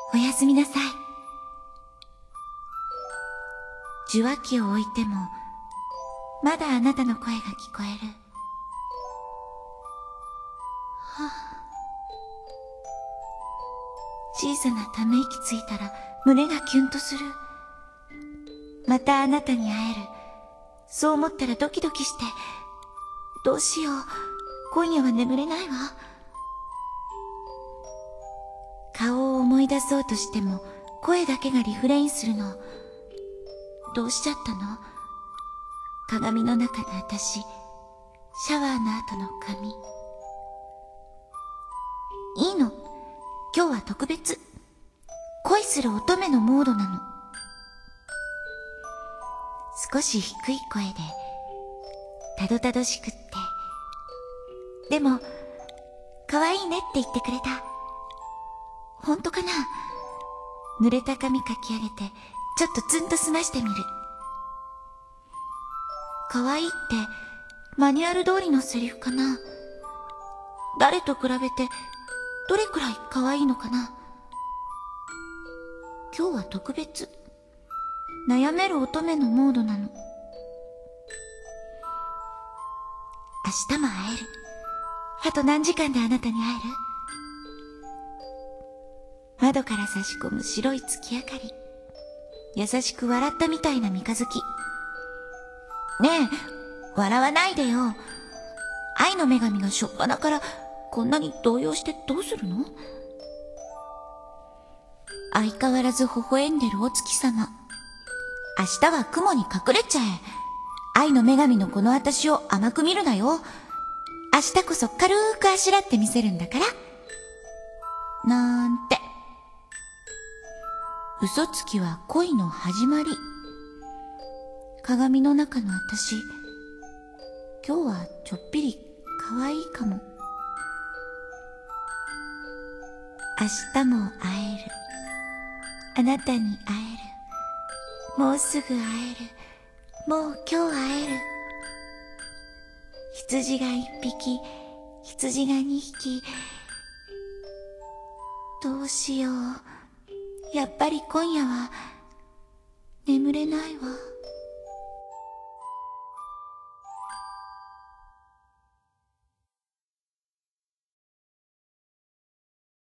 おやすみなさい。受話器を置いても、まだあなたの声が聞こえる。はあ、小さなため息ついたら胸がキュンとする。またあなたに会える。そう思ったらドキドキして、どうしよう、今夜は眠れないわ。顔を思い出そうとしても声だけがリフレインするの。どうしちゃったの？鏡の中の私、シャワーの後の髪。いいの、今日は特別。恋する乙女のモードなの。少し低い声でたどたどしくって、でも可愛いねって言ってくれた。本当かな？濡れた髪かき上げてちょっとツンと済ましてみる。可愛いってマニュアル通りのセリフかな？誰と比べてどれくらい可愛いのかな？今日は特別。悩める乙女のモードなの。明日も会える。あと何時間であなたに会える？窓から差し込む白い月明かり。優しく笑ったみたいな三日月。ねえ、笑わないでよ。愛の女神がしょっぱなからこんなに動揺してどうするの？相変わらず微笑んでるお月様。明日は雲に隠れちゃえ。愛の女神のこの私を甘く見るなよ。明日こそ軽くあしらってみせるんだから。なんて。嘘つきは恋の始まり。鏡の中の私、今日はちょっぴり可愛いかも。明日も会える。あなたに会える。もうすぐ会える。もう今日会える。羊が1匹、羊が2匹。どうしよう。やっぱり今夜は眠れないわ。